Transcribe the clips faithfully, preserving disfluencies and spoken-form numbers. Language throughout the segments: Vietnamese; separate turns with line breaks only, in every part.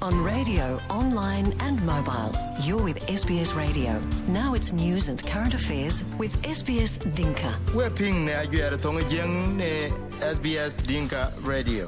On radio, online and mobile. You're with S B S Radio. Now it's news and current affairs with S B S Dinka.
We're ping na ajuara tonga jeng ne S B S Dinka Radio.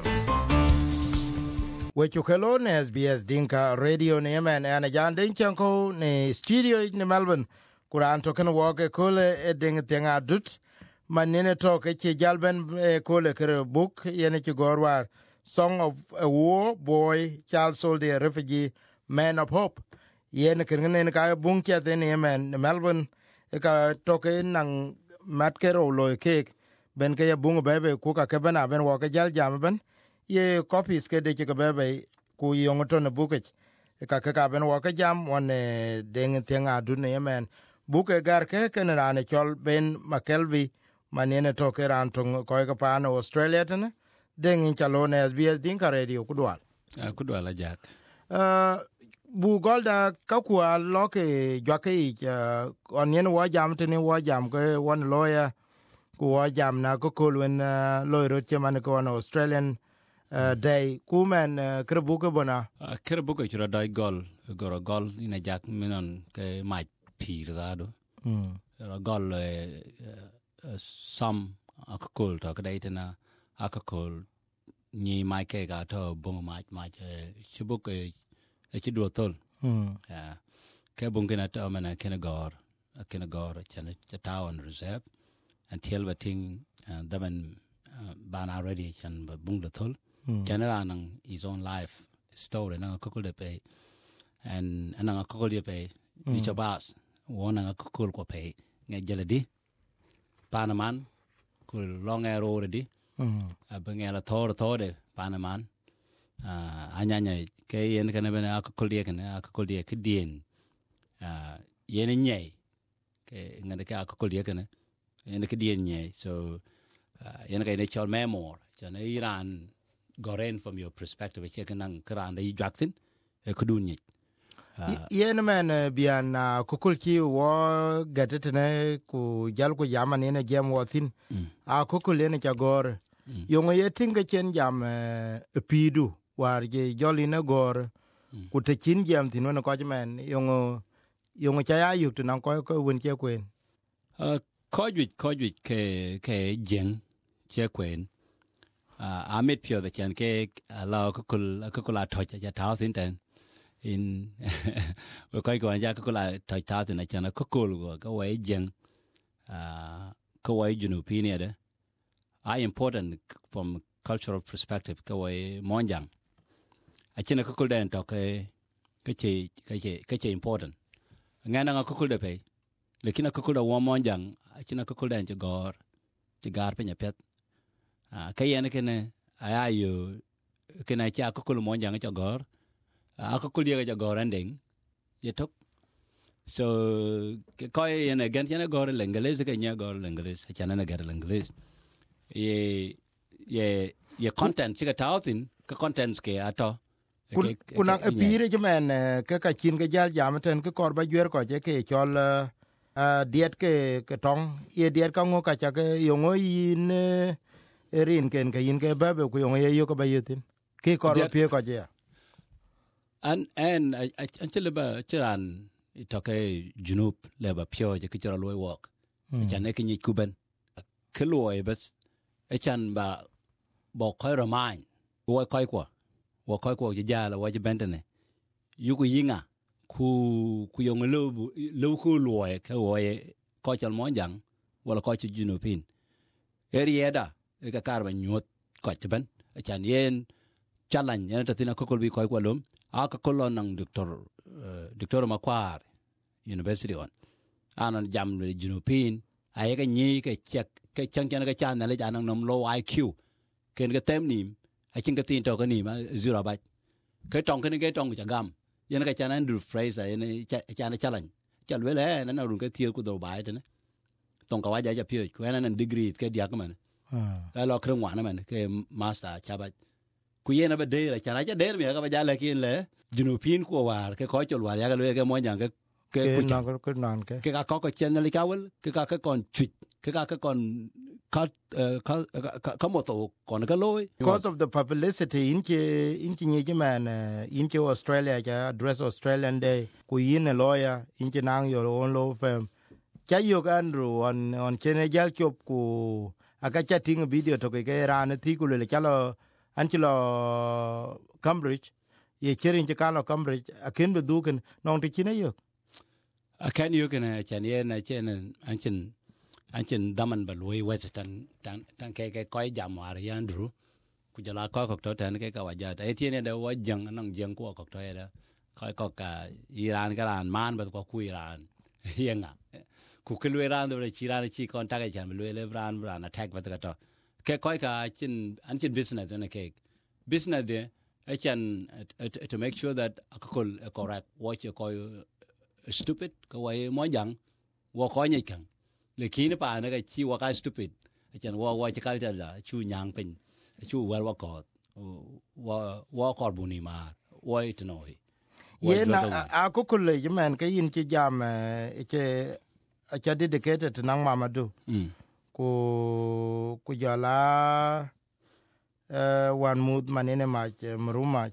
We chukelo ne S B S Dinka Radio ne yemen ana jande chanko ne studio ne Melbourne. Kuran token walk e kole e ding tenga dut. Manene talk e che jalben e kole kere book yene che gorwar. Song of a War, Boy, Child Soldier, Refugee, Man of Hope. Yen kene ka bunkia den yemen Melbourne e ka toke nang matkero loy cake ben ke bunga bebe ku ka kebana ben wa ka jal jam ben ye copies ke de ke bebe ku yongoto ne buke e ka ka ben wa ka jam one deng tenga du ne yemen buke gar ke ken rane chol ben makelvi manene toke ran tong ko ka pa no Australia tene deng chalo ne S B S Dinka Radio kudwal
kudwal ajak
uh bu golda kakwa loke jwake uh, onyen wa jam tene wa jam ko one lawyer ku wa jam na ko kolwen uh, lawyer chaman ko on Australian uh, day ku men uh, krebu ko bona
uh, krebu ko chura dai gol goro gol ina jak minon ke ma pir dado mm gol uh, uh, sam akol to kadai tena akol ni mai ke ga to bong ma ma chibuk e chi do tol mm ya ke bong kena to mana kena gor kena gor chana town reserve until bating daman ban already chan bong do tol general nang his own life story nang kokol de pe and nang kokol de pe ni chabas wona kokol ko pe nge jeladi panaman ko long arrow ready mm abengela thor thor de panaman ah anyanya ke yen kana bena akol de kana akol de kidien ah yen nyei ke ngade ka akol de kana yen kidien nyei so yen ka ne chol memor chana Iran goren from your perspective che kana kran de jaktin e kudun nyei
yen men bian kokol ki wo gatetene ku jal ku yamane ne gem wothin a kokol ne chagor yongo yetinga chen jam pidu war je joli na gor ku te chin jam tin no ko men yongo yongo cha ya yuk nan ko ko won che kwen
uh ko ju ko ju ke ke jeng che kwen uh amit pio the chan ke la ko kul ko kula to cha ta tin ten in we ko ko ja ko kula to ta tin chan ko kul ko we jeng uh ko we junu pinia de I important from cultural perspective ko we monjang achina ko kul den to ke ke che ke che ke che important ngana ko kul de pe lekina ko kul da wo monjang achina ko kul den je gor je gar pe nyapet a ke yen ke ne ayayo ke na cha ko kul monjang je gor a ko kul ye je gor ending ye tok so ke ko yen again yen gor lengeles ke nya gor lengeles achana na gar lengeles ye ye ye content chiga tautin ka contents ke ato
kuna pire jemen ke ka chin ke jal jam ten ke kor ba jwer ko je ke chol diet ke ke tong ye diet ka ngo ka cha ke yongo yin erin ken ke yin ke babe ku yongo ye yo ko ba yitin ke kor ba pie ko je
an en an chile ba chiran to ke junub le ba pio je ke chora loy walk cha ne ke ni kuben ke loy bas echan ba bo ko roman wo ko ko wo ko ko je jala wo je bentene yugo yinga ku ku yong lo lo ku loye ke wo ko chal monjang wala ko chi junupin erieda e ka karba nyot ko tben echan yen challenge yen tatina ko ko bi ko ko lum a ka kolon nang doctor doctor Makwar University on anan jam junupin ay ka nyi ke check ke chang chang ka chan le janang nom low I Q ken ga tem nim a chin ka tin to ka ni ma zero ba ke tong ke ni ke tong cha gam yen ka chan Andrew Fraser yen cha cha na challenge chal we le na na run ka tiel ku do ba de ne tong ka wa ja ja pyo ku na nan degree ke dia ka man ka lo krong wa na man ke master cha ba ku yen ba de la cha na cha de mi ka ba ja le kin le junupin ko war ke ko chol war ya ka le ke mo jang ke
ke nan ko nan ke
ke ka ko ko chen le ka wel ke ka ka kon chit ke ka ka kon ka ka ka mo to kon ka loy
because of the publicity in che in che ni man in che Australia ja address Australian Day ku yin a lawyer in che nang your own law firm cha yo Andrew on on che ne jal chop ku aka cha ting video to ke ran ti ku le cha lo an che lo Cambridge ye cherin che kan lo Cambridge akin be duken non ti chine yo
akan yo kana chan ye na chen an chen anh chừng đâm anh bà lùi quay sẽ tan tan tan cái cái coi giảm hòa rồi anh đủ, cứ cho là coi cuộc trò chuyện cái cái vài giờ, ấy thiên này đâu có dừng năng dừng của cuộc trò chuyện đó, coi có cả Iran cái Iran man bắt có cùi Iran, hiền à, cứ cái lùi Iran rồi chỉ Iran chỉ còn ta cái chạm lùi Iran Iran attack bắt cái đó, cái coi cả chừng anh chừng business này cái business đấy, anh chừng to make sure that akol correct watch coi stupid cái vậy mới dừng, và coi nhảy cẳng. Le kini pa na ka chi wa ka stupid chan wa wa chi kal ja chu nyang pin chu wa wa ko wa wa ko buni ma wa it no
ye na a ko kul le man ka yin chi jam ke a cha dedicated to nang Mamadu ko ku jala wan mud manene ma mruma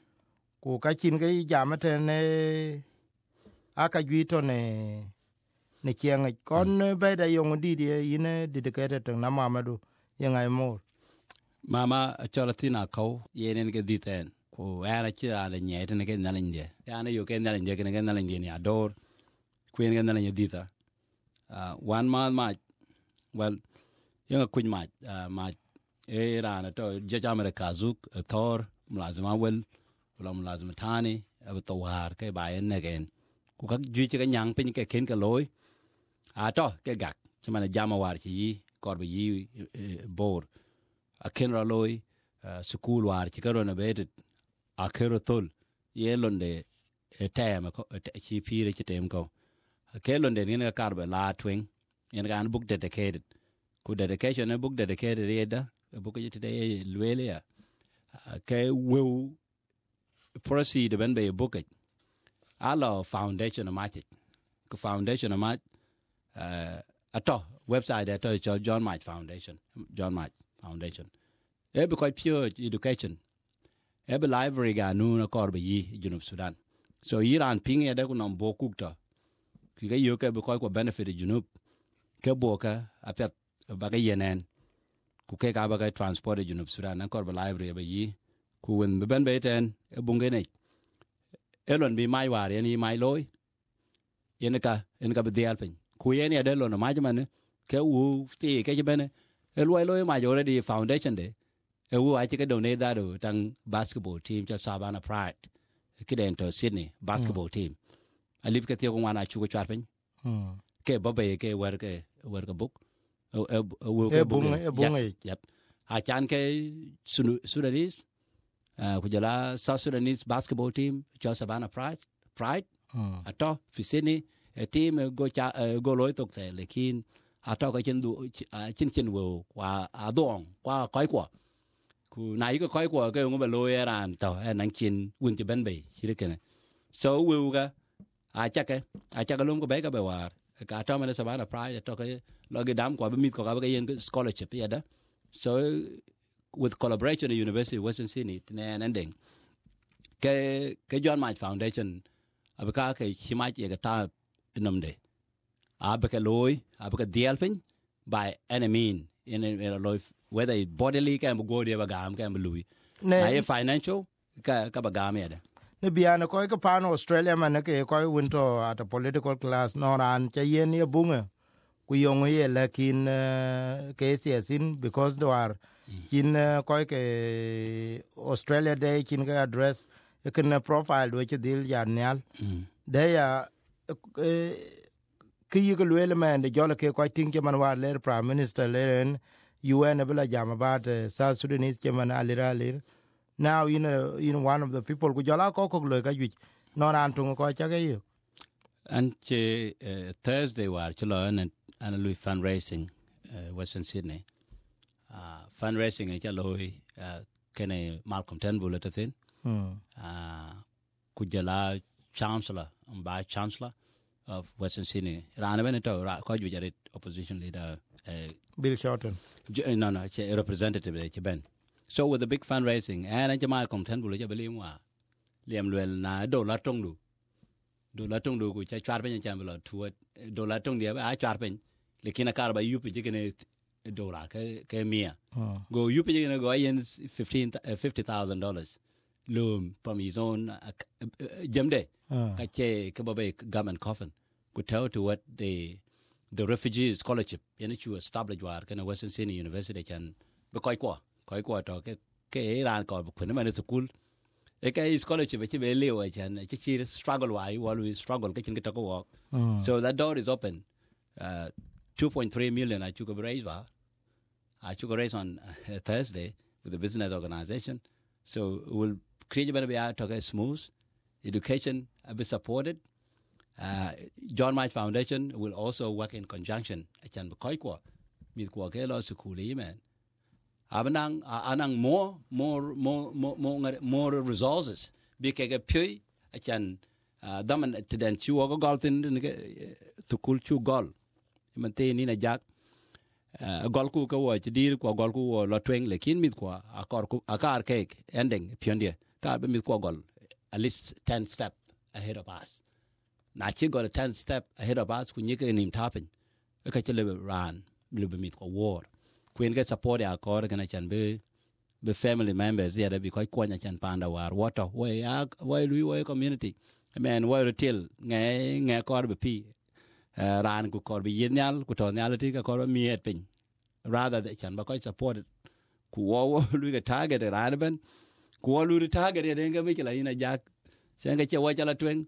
ko ka chin ga jam te ne aka gwito ne ne kiang kon be da yong di di ine dedicated to na Mamadu yang ai mor
mama cholatina ko yenen ke diten ko ana chi ala nye te ne ke nalinde ana yo ke nalinde ke ne nalinde ni ador queen ke nalinde dita one man ma well yang kuny ma ma era na to jaja mere kazuk thor mlazima wel wala mlazima tani ab to war ke ba en again ku ka ju chi ka nyang pin ke ken ke loy à to cái gạc cho mà jama war chi kor bi yi bor a ken ra loy school war chi karo na betet a kero tol ye londe e tem ko chi pire chi tem ko ke londe ni na kar be la twing yen gan book dedicated ku dedication a book dedicated yeda book ji today lwele ya ke will proceed ben be book it ala foundation of magic ko foundation of magic uh ato website ato John Mike Foundation John Mike Foundation e be quite pure education e be library ga nu na kor be yi junub Sudan so Iran ping e da ku nom bo ku to ki ga yo ke be ko benefit junub ke bo ka apet ba ga yenen ku ke ga ba ga transport junub Sudan na kor be library be yi ku wen be ben be ten e bunge ne elon bi mai war yani mai loy yen ka en ka be dial pin ku yen ya de lo na ma jman ke u ti ke je ben e loy loy ma jo ready foundation de e u a ti ke donate da do tang basketball team cho Savannah Pride ke den to Sydney basketball team a lip ke ti ko wana chu ko chat pin ke ba be ke wer ke wer ke book e
e bung e bung
yep a chan ke Sudanese ku jala South Sudanese basketball team cho Savannah Pride Pride ato fi Sydney a team go cha go loy tok te lekin ato ka chen du chin chin wo kwa adong kwa koi kwa ku nai ko koi kwa ke ngo ba loy ran to nang chin win ti ben be chi ke so wu ga a cha ke a cha ka lum ko be ka be war ka to me Savannah Pride to ke lo ge dam kwa be mit ko ka be yen scholarship ya da so with collaboration at University of Western Sydney and ending ke ke John Mike Foundation abaka ke chima ye ka ta nomde abaka loy abaka dialpin by any mean in a life whether it bodily can go there bagam can lui na financial ka ka bagam ya
ne biana ko ka pan Australia man ke ko winto at a political class no ran che yen ye bunga ku yong ye lakin ke siasin because they are kin ko ke Australia Day kin ka address kin profile which dil ya nyal they ya ki yi ko le man de jole ke ko tin ke man war le prime minister le U N bela jam about South Sudanese ke man alira lir now you know you know one of the people ku jala ko ko le ka ju no ran tung ko cha ke yu
and che Thursday war chlo and and lui fundraising Western Sydney uh fundraising e chalo uh kene Malcolm Turnbull at thin uh kujala chancellor um by chancellor of Western Sydney rana ben to ko ju jare opposition leader uh,
Bill Shorten.
no no che representative che ben so with the big fundraising and an jamal content bulu ja beli wa liam luel na dollar tong du dollar tong du ku cha char pen cham lo tu dollar tong dia a char pen lekin a kar ba yup je ne dollar ke ke mia go yup je ne go yen fifteen fifty thousand dollars loan from his own uh, jamde ka che ke ba government coffin could tell to what the the refugee scholarship yani chu establish war kana Western Sydney University can be koi kwa koi kwa to ke ke ran ko phun ma school e ke scholarship che be lewa chan che chi struggle why always struggle ke chin ke to ko so that door is open uh, two point three million I took a raise wa I took a raise on uh, Thursday with the business organization so we'll create better be out to get smooth education be supported. Uh, John March Foundation will also work in conjunction. Achan bakoi kwa mit kwa ke lo sukuli man. Abanang anang more more more more more resources. Bi ke ke pui achan daman teden chu go gol tin ne sukul chu gol. Mante ni na jak gol ku ka wo dir kwa gol ku lo tweng lekin mit kwa akor ku akar ke ending piondia. Ka be mit kwa gol at least ten step ahead of us. Na chi got a ten step ahead of us kun yike nim tapping ka chele ran libe mit ko war kun get support ya ko kana chan be be family members ya be ko kwanya chan panda war water we ya we lui we community I mean we retail nge nge ko be pi ran ku ko be yinyal ku to nyality ka ko mi et pin rather that chan ba ko support ku wo lui ga target ran ben ku wo lui target ya denga mi kila ina jak sen ga che wa chala twen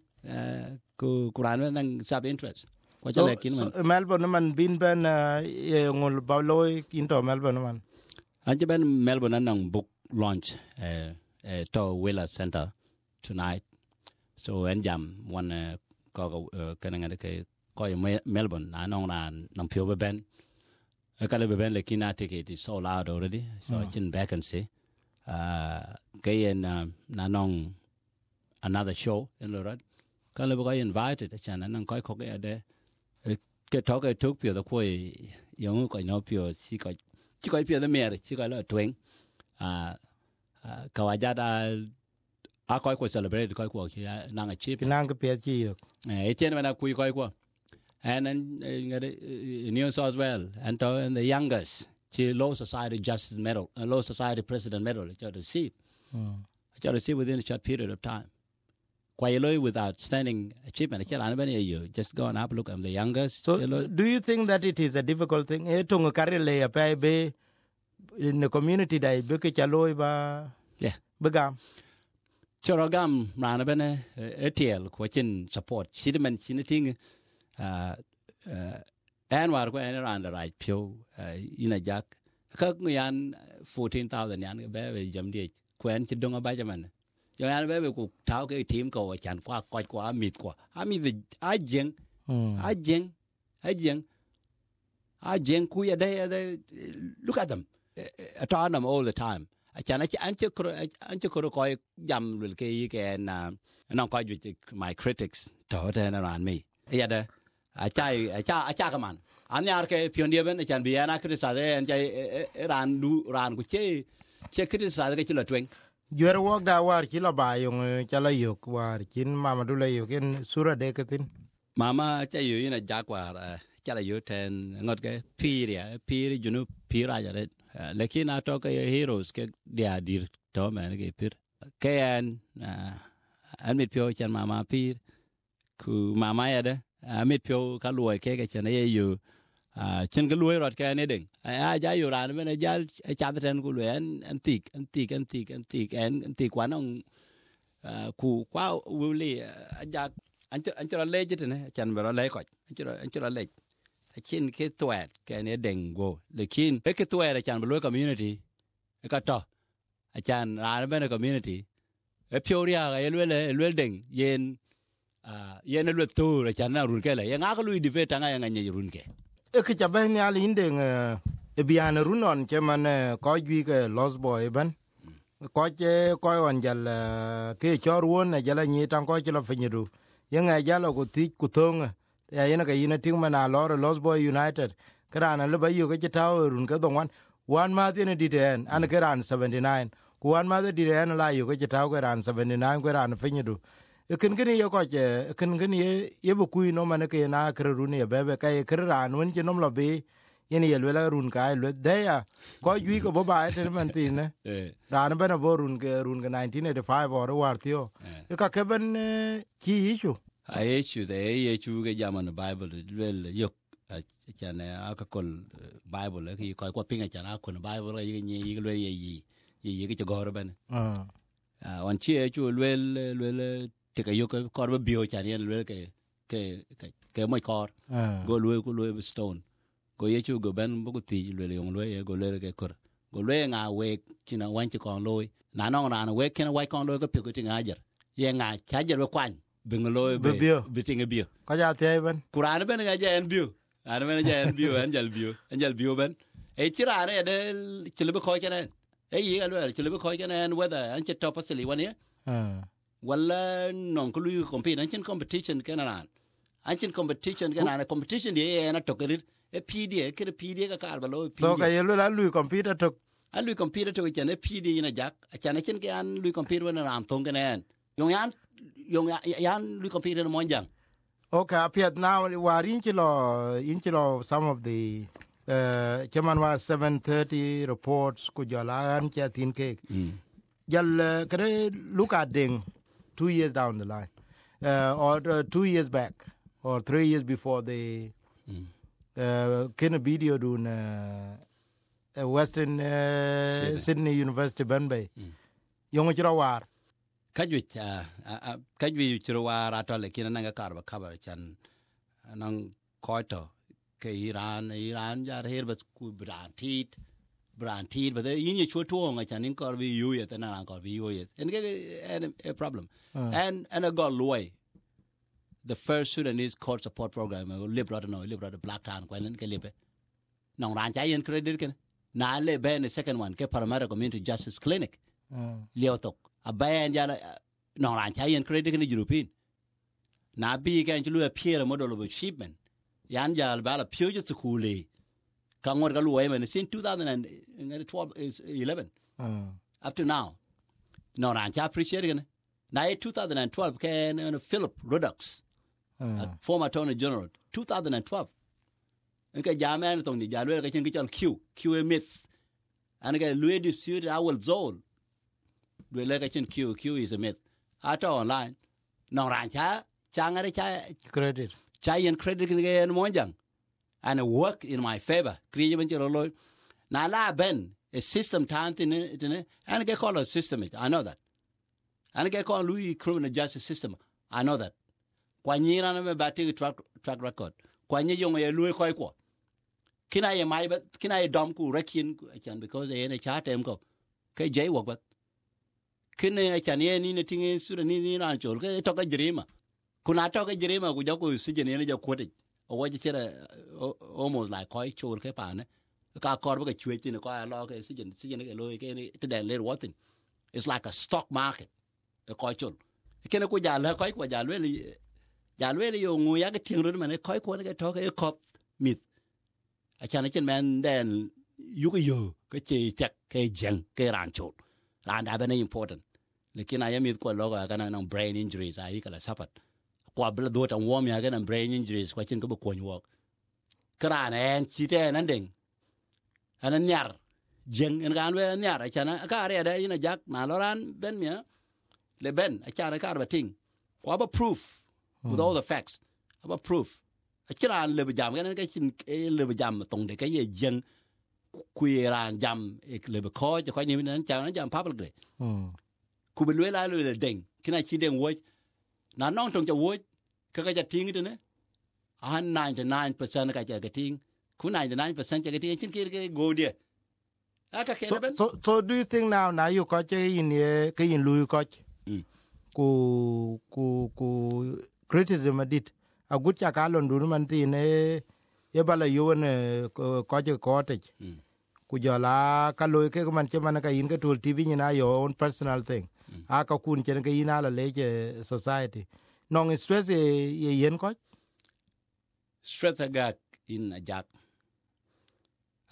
ku kuran nang sub interest ko cha lekin man
Melbourne man bin ben ye ngol bawloy into Melbourne man
anje ben Melbourne nang book launch uh, uh, to Wheeler Center tonight so en jam one uh, ko kana ngade ke ko Melbourne na nong ran nang pio be ben ka le be ben lekin na ticket is sold out already so it's in vacancy uh ke en na nong another show in Lorad ka le ba invited chan nan ko ko ke de ke to ke tuk pio da ko yong ko no pio chi ko chi ko pio da mer chi ko la twen a ka wa ja da a ko ko celebrate ko ko chi nang a chi
nang ke pia chi
e chen na ku ko ko and then New South Wales and to and the youngest chi Law Society Justice Medal uh, Law Society President Medal to receive to receive within a short period of time. Quite with outstanding achievement. You just go and have a look. I'm the youngest.
So, do you think that it is a difficult thing? Etung karele ya pay be in the community that beke chaloy ba.
Yeah.
Begam.
Chorogam ranabene etiel kwachin support. Shidaman chiniting uh uh anwar ko en around the right pio ina jack. Kak yan fourteen thousand yan be jamdi kwen chidonga bajaman. Cho anh bé về cuộc tháo cái team cầu chẳng qua coi qua mịt qua, à mịt thì ai dừng, ai dừng, ai dừng, ai dừng cúi ở đây ở đây, look at them, I tell them all the time. Chẳng anh anh chưa anh chưa có coi dầm rồi cái cái na, nó coi my critics, thở thế nó làm mi, vậy đó, à chạy à chạy à chạy cái man, anh nhar cái pioneer bên chẳng bị anh criticize anh chạy ran du ran của chế chế criticize cái chuyện là chuyện.
Juara wak da war chila bayong chala yok war chin mama dula yok en sura dekatin.
Mama cha yu ina jakwar chala yu ten ngot ke piria piri junu pira jare lekin ato ke heroes ke dia dir to man ke pir ke an an mit pyo chan mama pir ku mama ya de mit pyo ka luoi ke ke chan ye yu chen ke luoi rot ke ne ding a ja yu ran men ja cha ten ku luen antik antik antik antik en antik wan ong ku kwa wuli ja an an chora leje ne chan bero le ko an chora an chora le chin ke twet ke ne ding go lekin e ke twet chan belo community e ka to a chan ran ben community e pyoria e lele lele ding yen yen le to chan na run ke le nga ka lui divet nga nga nye run ke
e ke chabe ni ali indeng e biana runon che man ko gi ke lost boy ban ko che ko on jal ke chorwon na jala ni tan ko che lo finyidu yenga jalo ku ti ku thong ya yena ka yina ting mana lor lost boy united Krana le bayo ke taw run ke dongwan wan ma de di den an ke ran seventy-nine ku wan ma de di den la yo ke taw ke ran seventy-nine ke ran finyidu ken ken ye ko je ken ken ye ye bu ku no man ke na kre run ye bebe ka ye kre ran won je nom lo be yen ye le run ka le de ya ko ju ko bo ba te man tin ne ran ben bo run ke run ke nineteen eighty-five or war tio ka ke ben ki issue
a issue de ye chu ke jaman Bible le yok chana aka kol Bible ki ko ko pinga chana ko Bible ye ni le ye yi ye ke go ben ah on chi chu le le te ka yok ko ba bio chana le ke ke ke mo kor go le ko le stone go ye chu go ben bu ti le le yong le ye go le ke kor go le nga we china wan chi kon loy na no na we ken wa kon loy ko pi ko ti nga jer ye nga cha jer we kwan bingaloy be be tinga bio
ko ja te ben
Quran ben nga ja en bio ana ben ja en bio en jal bio en jal bio ben e tira ne de chilbe ko chenen e yi alwer chilbe ko chenen whether an che top asli wan ye ah wala non ko lu compete an chen competition kenan an chen competition kenan competition ye na to kerit e P D ke P D ka kar balo
so ka ye la lu compete to
an lu compete to chen e P D na jak a chen chen ke an lu compete wan ram tong kenan yong yan yong yan lu compete no monjang.
Okay, appeared now war inchilo inchilo some of the uh chairman was seven thirty reports ku jala an chatin cake. Jal kare look at ding two years down the line. Uh or uh, two years back or three years before the mm. uh kin video dun uh, uh, Western uh, Sydney. Sydney University Benbay. Mm. Yong chira war
Kajwit a kajwi chirwa rata le kina nanga karba cover chan nang koito ke Iran Iran jar her bas ku brantit brantit but yin chu to nga chan in kor bi yu yet na kor bi yu yet and get a problem uh. and and a got loy the first Sudanese court support program liberate no liberate black town kwalen ke libe nang ran cha yin credit ken na le ben the second one ke Parramatta Community Justice Clinic uh. Leotok a bayan jala no ran cha yen credit ni European na bi kan chulu appear model of shipment yan jal bala pure school ka ngor ga luwe men since twenty twelve is eleven uh. up to now no ran cha appreciate gan na twenty twelve kan Philip Ruddox uh. former attorney general twenty twelve nka jamen tong ni jalwe ka chen ki chal q q myth an ga luwe dispute our zone we like a Q Q is a myth. Ato online. No rancha changare cha
credit.
Chai and credit can get monjang. And it work in my favor. Create a loy. Na la ben a system tant in it and get called a system. I know that. And get called Louis criminal justice system. I know that. Kwanyira na me batting track track record. Kwanye yong a Louis Koiko. Can I my but can I dump ku rekin because they in a chat em go. K J work but kene chanie ni ne tingi sura ni ni ran chol ke to ka jirima kuna to ka jirima ku ja ku sije ne ja kote o wa jira almost like koi chol ke pa ne ka kor ba ke chwe tin ko lo ke sije sije ne lo ke ni te den le watin it's like a stock market e koi chol kene ku ja la koi ku ja le ja le yo ngu ya ke ting ro ne koi ko ne ke to ke kop mit a chane chen man den yu ko yo ke che tek ke jeng ke ran chol ran da bene important lekin aya mit ko logo kana nang brain injuries ai kala sapat ko bla do ta wom ya kana brain injuries ko chin ko ko nyok kran en chite nan ding anan nyar jeng en gan we nyar a chana ka re da ina jak na loran ben mia le ben a chana ka ba ting ko ba proof with all the facts about proof a chira le ba jam kana ka chin le ba jam tong de ka ye jeng quy ran jam le ba ko ko ni nan cha nan jam publicly mm ku be le la le ding kina chi ding wo na nong tong cha wo ka ka ja ting tu ne a ninety-nine percent ka ja ka ting ku ninety-nine percent cha ka ting chin ki ke go dia aka ke ben
so so do you think now now you ko che in ye ke in lu ko ku ku ku criticism edit a gut cha ka lon du man ti ne ye bala yo ne ko je ko te ku jala ka lo ke man che man ka in ka tul tv ni na your own personal thing aka kun chen ke ina la leje society non stress ye yen ko
stress agak in a jak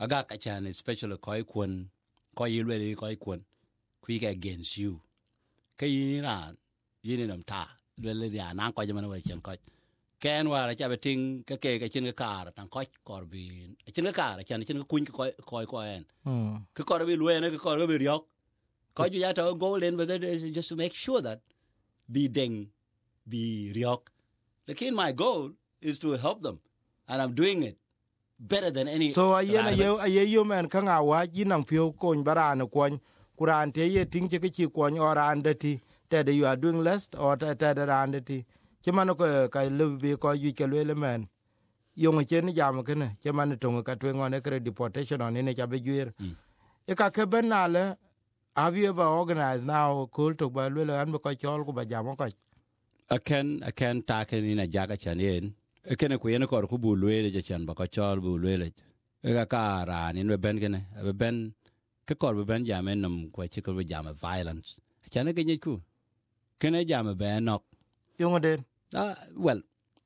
aga ka chan especially koi kun koi yilwe koi kun quick against you kai ra yin nam ta le le ya nan ko jaman wa chen ko ken wa ra cha beting ka ke ka chin ka kar tan ko kor bi chin ka kar chan chin ka kun ko ko ko en ka kor bi lwe ne ka kor bi riok ko ju ya to go in with it just to make sure that be ding be riok lekin my goal is to help them and I'm doing it better than any
so ayena ye aye yo man ka nga wa ji nang pio ko barana ko kuran te ye ting che ki ko orande ti that you are doing less or that around it chimano ko ka lubi ko yu ke le man yung chen jam kene chimano to ka twen on a deportation on ne cha be juer e ka ke benale have you ever organized now cool to ba le an ko chol ko ba jam ko
aken aken ta ken ina jaga chanen ken ko yen ko ko bu le je chan ba ko chol bu le e ka ka ra ni be ben kene be ben ke ko be ben jam enum ko chi ko be jam violence chane ke ku can I jam a band knock?
Young did.
Ah, well,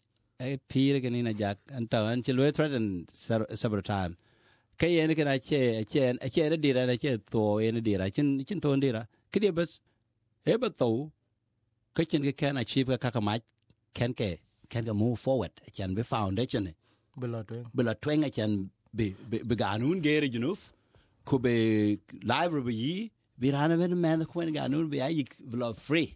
I peer again in a jack and turn till we threatened several times. Kay any can I chair a chair a chair a deer and a chair to any deer. I can chin to deer. Kidibus, ever though, kitchen can achieve a cacamite can can can move forward. It can be foundation.
Below twang.
Below twang, I can be began un garage enough. Could be library ye. Be ran a man the queen ganun be I below free.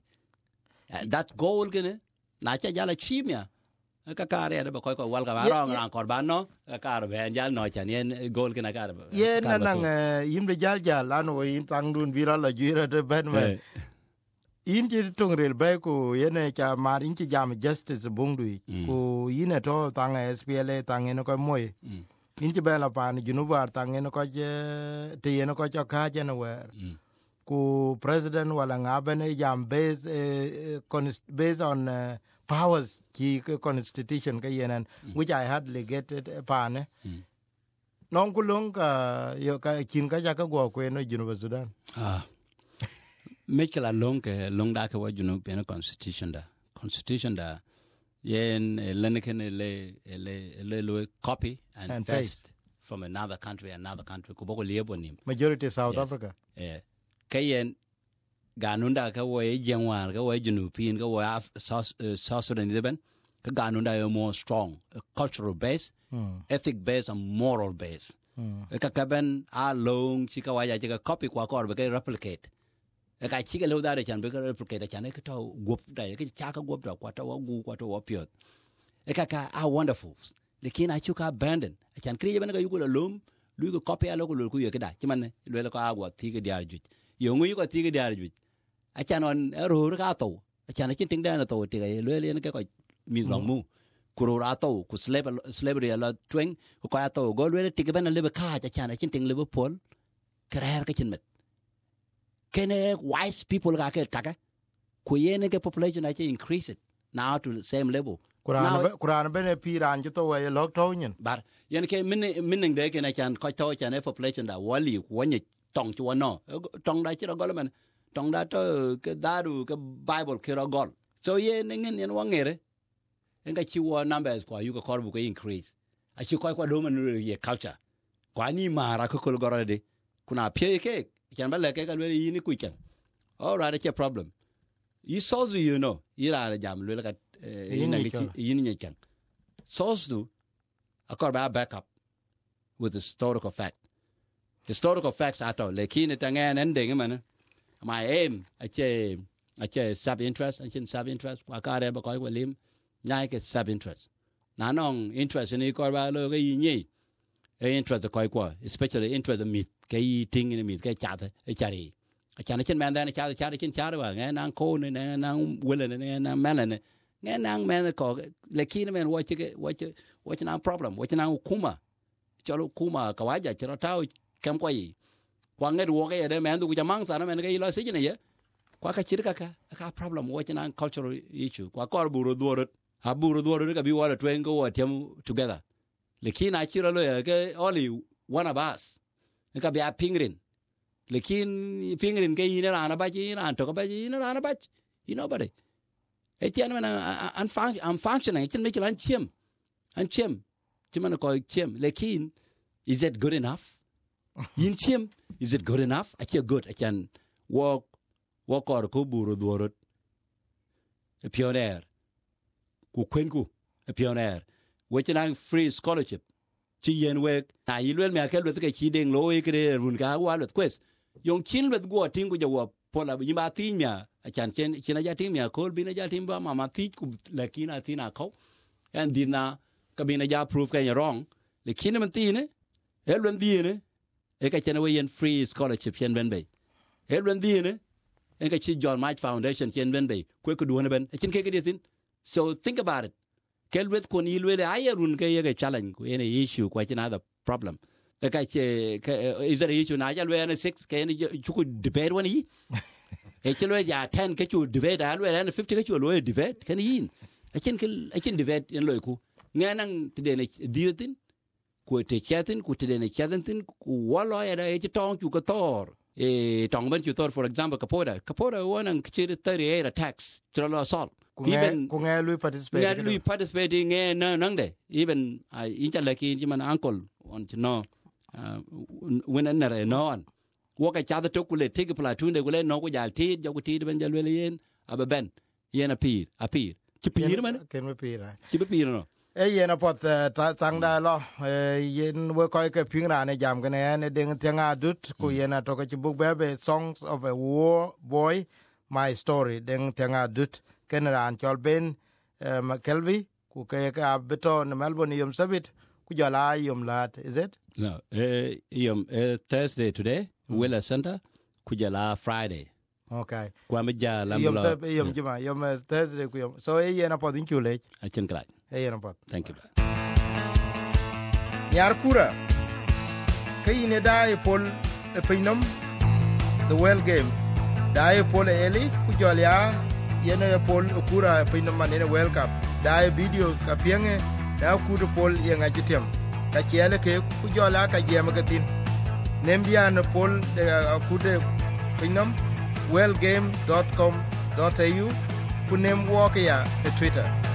That goal gonna na cha jala chimia ka kare ba ko ko wal ka ba ran kor ban no ka ro ben jal no chan yen goal gonna ka
ye na nang yim de jal jal an wo yin tang dun vira la jira de ben men in ji tung rel ba ko ye ne cha mar in ji jam justice bungdu ko yin to tang S P L A tang en ko moy in ji ba la pan junu bar tang en ko je te yen ko cha ka je no wer ku president wala ngabene jam based uh, based on uh, powers ki constitution ka yenen mm. which I had legated pane mm. non kulung ka yo ka kin ka ja ka go ko no Junu Sudan
ah mekala long ke long da ka wa Junu pe no constitution da constitution da yen leneken le le le le copy and, and paste, paste from another country another country ko boko liebo nim
majority South
yes.
Africa
yeah kayen ganunda ka wo jengwar ka wo junupin ka wo South Sudan liban ka ganunda is more strong a cultural base mm. ethic base and moral base mm. ka kaben a long chika wa ya chika copy kwa kor be replicate ka chika lo da chan be replicate chan ka to gop da ka cha ka gop da kwa to gu kwa to opiot e ka ka are wonderful lekin a chuka abandon chan kriye ben ka yugo lom lu ko copy a lo ko ku ye ka da chiman le ko agwa ti ka diar ju yung yu ko ti ga dar ju a chan on ro ka to a chan chin ting da na to ti ga le le ne ka ko mi long mu ku ro ra to ku slave slavery la twing ku ka to go le ti ga ben le ba ka cha chan chin ting Liverpool krer ka chin met kene wise people ga ke ta ka ku ye ne ke population a increase it now to the same level
Quran Quran ben pi ran to we lok to nyin
bar yen ke min min de ke na chan ko to chan population da wali ku ni tong chu no tong da chi ro gol man tong da to ke daru ke Bible ke ro gol so ye ningen yen wangere en ka chi wo numbers kwa yu ko kor bu ko increase a chi ko kwa do man ye culture kwa ni mara ko ko goro de kuna pye ke chan ba le ke ka le yi ni ku chen all right it's a problem you so you know ira jam le ka yin yin ni chen so do akor ba backup with the historical fact historical facts at all lekin tangen ending man my aim ache ache sub interest and sub interest wa ka re ba ko lim nyai ke sub interest na nong interest ni ko ba lo ke yi e interest ko ko especially interest meat ke ting in meat ke cha e chari a cha chen man da cha cha chen cha wa nge nang ko ne nang wele ne nang melane nge nang man ko lekin man wa che wa che wa che nang problem wa che nang kuma chalo kuma ka wa ja chero tao kam kwa yi kwa nge wo ke de man du ja mang sa na man ke lo si ne ye kwa ka chir ka ka ka problem wo china cultural issue kwa kor buru duor ha buru duor ka bi wa twen go tem together lekin a chiro lo ke only one of us ka bi a pingrin lekin pingrin ke ina ana ba ji ina to ka ba ji ina ana ba you know but e tian man an function am functioning chin me lan chim an chim chim man ko chim lekin is it good enough yin chim is it good enough a che good a chan walk walk or ko buru dorot a pioneer ku kwenku a pioneer which an free scholarship chi yen we na yilwel me akel we ke chi ding lo e kre run ka wa lo quest yong chin let go tin ku jo pola yima tin mia a chan chen chin a ja tin mia kol bin a ja tin ba ma ma ti ku lakina tina ko and dina ka bin a ja prove ka wrong le kin man ti ne elwen di ne e ka chen we yen free scholarship chen ben be elwen di ne e ka chi John March Foundation chen ben be ku ku du ne ben chin ke ke din so think about it kelwet kun yilwele ayerun ke ye challenge ku any issue ku chen other problem e ka che is there issue na ja lwe na six ke ni chu debate woni e chelo ja ten ke chu debate a lwe na fifty ke chu lwe debate ken yin a chen ke a chen debate en loy ku nganang tide ne dietin ku te chatin ku tide ne chatin ku walo ya da e tong chu ko tor e tong ben chu tor for example kapoda kapoda wonang chiri thirty-eight attacks tralo assault
even ku nge lui participate
nge lui participate nge na nang de even I in chala ki ji man uncle on to know when an nare no on wo ka cha to ku le take platoon de ku le no ku ja ti jo ku ti ben ja le yen aba ben yen a pir a pir ki pir man
ken me pir
ki pir no
e yen pot tang da lo yen we ko ke ping ra ne jam ne ne ding tenga dut ku yen to ka book bebe songs of a war boy my story ding tenga dut ken ran chol ben kelvi ku ke ka beto ne Melbourne yom sabit ku jala yom lat is it
no eh yom eh Thursday today Willa Center ku jala Friday
okay
kwa me ja la
yom sab yom jima yom Thursday ku yom so e yen pot in chule
a chen kra
e yen pot
thank you
yar kura kayine dai pol e pinom the well game dai pol eli ku jolya yene pol kura pinom manene welcome dai video ka pienge da ku de pol yenga jitem ka chele ke ku jola ka jema gatin nembian pol de ku de pinom well game dot com dot a u kunem walk ya e Twitter